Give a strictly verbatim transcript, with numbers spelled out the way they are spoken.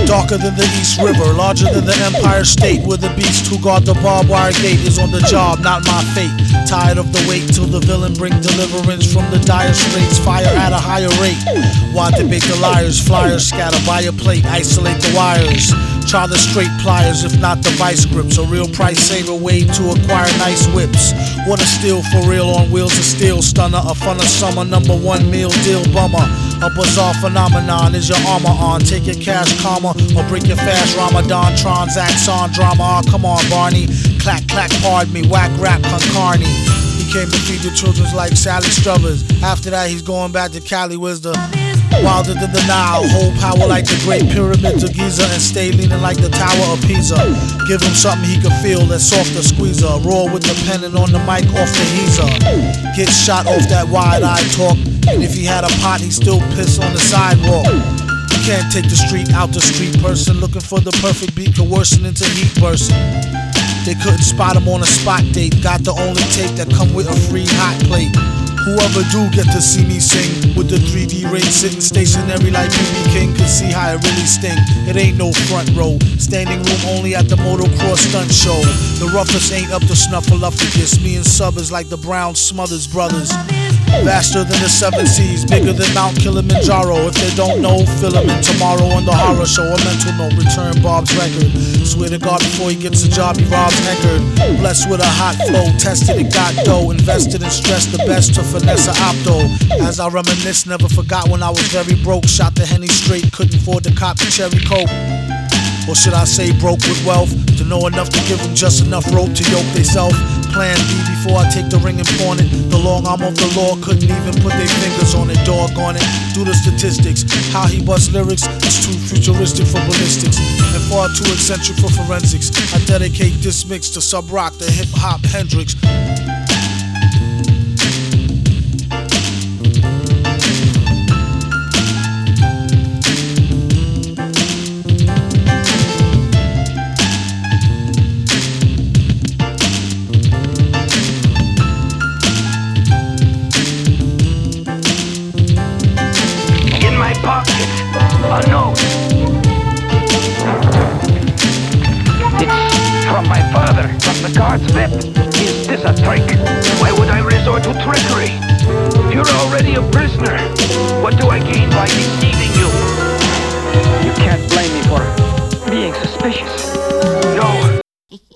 Darker than the East River, larger than the Empire State, where the beast who guard the barbed wire gate is on the job, not my fate. Tired of the wait till the villain bring deliverance from the dire straits, fire at a higher rate. Why debate the liars, flyers scatter by a plate, isolate the wires. Try the straight pliers, if not the vice grips. A real price saver way to acquire nice whips. What a steal for real on wheels of steel. Stunner, a fun of summer, number one meal deal bummer. A bizarre phenomenon, is your armor on? Take your cash karma or break your fast Ramadan. Transacts on drama, oh, come on Barney. Clack clack, pardon me, whack rap con carne. He came to feed the children's like Sally Struthers. After that he's going back to Cali, where's the wilder than the Nile, hold power like the Great Pyramids of Giza, and stay leaning like the Tower of Pisa. Give him something he can feel, that's softer squeezer. Roar with the pen and on the mic off the heezer. Get shot off that wide-eyed talk, and if he had a pot he'd still piss on the sidewalk. You can't take the street out the street person, looking for the perfect beat coercing into heat bursting. They couldn't spot him on a spot date, got the only tape that come with a free hot plate. Whoever do get to see me sing with the three D ring sitting stationary like B B King could see how it really sting. It ain't no front row, standing room only at the motocross stunt show. The roughest ain't up to snuffleupagus. Me and Sub is like the Brown Smothers brothers. Vaster than the seven seas, bigger than Mount Kilimanjaro. If they don't know, fill them in tomorrow on the horror show. A mental note, return Bob's record. Swear to God before he gets a job he robs Eckerd. Blessed with a hot flow, tested and got dough. Invested and stressed the best to finesse a opto. As I reminisce, never forgot when I was very broke. Shot the Henny straight, couldn't afford to cop the cherry coke. Or should I say broke with wealth, to know enough to give them just enough rope to yoke they self. Plan B before I take the ring and pawn it. The long arm of the law couldn't even put their fingers on it. Doggone it, do the statistics. How he busts lyrics is too futuristic for ballistics and far too eccentric for forensics. I dedicate this mix to Sub Rock, the hip hop Hendrix. Pocket, a note. It's from my father, from the cards V I P. Is this a trick? Why would I resort to trickery? You're already a prisoner. What do I gain by deceiving you? You can't blame me for being suspicious. No.